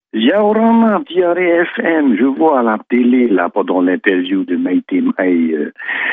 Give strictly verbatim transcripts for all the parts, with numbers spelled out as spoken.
Yaourana, Diaré F M, je vois à la télé, là, pendant l'interview de Maïté Maï, euh,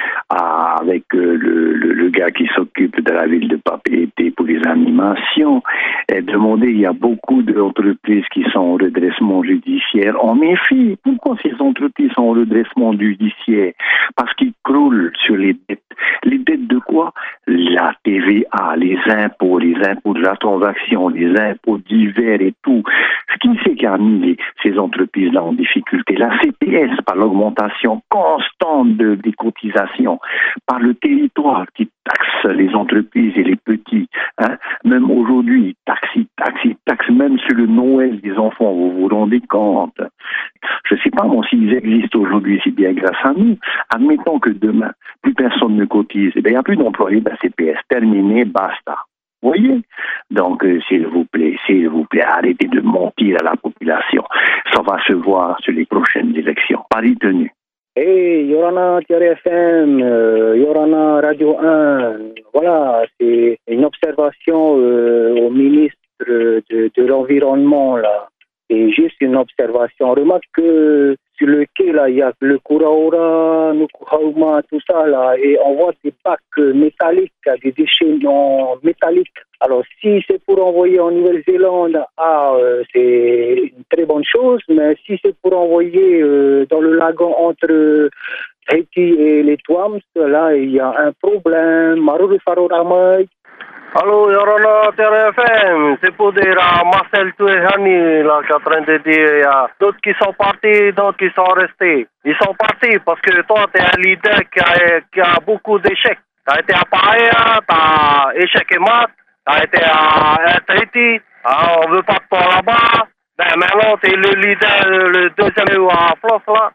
à- avec euh, le, le, le gars qui s'occupe de la ville de Papeete pour les animations, elle demandait, il y a beaucoup d'entreprises qui sont en redressement judiciaire. En effet, pourquoi ces entreprises sont en redressement judiciaire? Parce qu'ils croulent sur les dettes. Les dettes de quoi? La T V A, les impôts, les impôts de la transaction, les impôts divers et tout. Ce qui fait qui a mis les- ces entreprises-là en difficulté? La C P S, par l'augmentation constante de- des cotisations, par le territoire qui taxe les entreprises et les petits. Hein. Même aujourd'hui, ils taxent, ils taxent, ils taxent même sur le Noël des enfants, vous vous rendez compte? Je ne sais pas moi s'ils existent aujourd'hui, c'est bien grâce à nous. Admettons que demain, plus personne ne cotise, eh bien, il n'y a plus d'employés de la C P S. Terminé, basta. Vous voyez? Donc, euh, s'il vous plaît, s'il vous plaît, arrêtez de mentir à la population. Ça va se voir sur les prochaines élections. Paris tenu. Hey, Yorana F M, euh, Yorana Radio un, voilà, c'est une observation euh, au ministre de, de l'Environnement, là. C'est juste une observation. On remarque que sur le quai, là, il y a le Kuraura, le Kuhauma, tout ça, là, et on voit des bacs métalliques, des déchets non métalliques. Alors, si c'est pour envoyer en Nouvelle-Zélande, ah, euh, c'est une très bonne chose, mais si c'est pour envoyer euh, dans le lagon entre euh, Haïti et les Tuams, là, il y a un problème. Maruru Farouramay. Allô, Yorana F M, c'est pour dire à Marcel Touéhani, là, qui est en train de dire, il y a d'autres qui sont partis, d'autres qui sont restés. Ils sont partis parce que toi, tu es un leader qui a, qui a beaucoup d'échecs. Tu as été à Paris, tu as échec et mat, tu as été à Haïti, hein, on veut pas de toi là-bas. Ben maintenant, tu es le leader, le deuxième à Flof, là.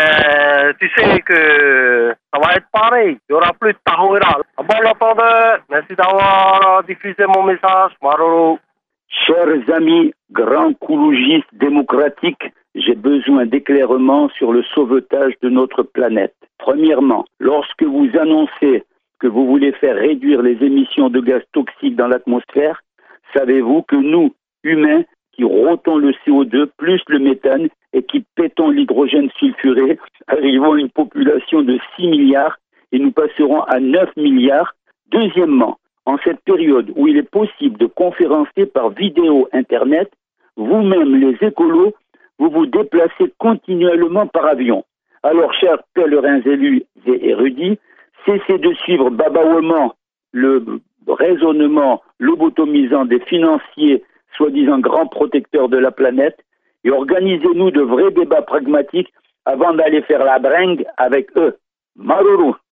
Ben, tu sais que ça va être pareil. Il n'y aura plus de Tahouira. Bon entendeur, merci d'avoir diffusé mon message. Maroro. Chers amis, grands coulougistes démocratiques, j'ai besoin d'éclairement sur le sauvetage de notre planète. Premièrement, lorsque vous annoncez que vous voulez faire réduire les émissions de gaz toxiques dans l'atmosphère, savez-vous que nous, humains, qui rôtons le C O deux plus le méthane et qui pétons l'hydrogène sulfuré, arrivons à une population de six milliards et nous passerons à neuf milliards. Deuxièmement, en cette période où il est possible de conférencer par vidéo Internet, vous-même les écolos, vous vous déplacez continuellement par avion. Alors, chers pèlerins élus et érudits, cessez de suivre babawement le raisonnement lobotomisant des financiers soi-disant grands protecteurs de la planète et organisez-nous de vrais débats pragmatiques avant d'aller faire la bringue avec eux. Maruru.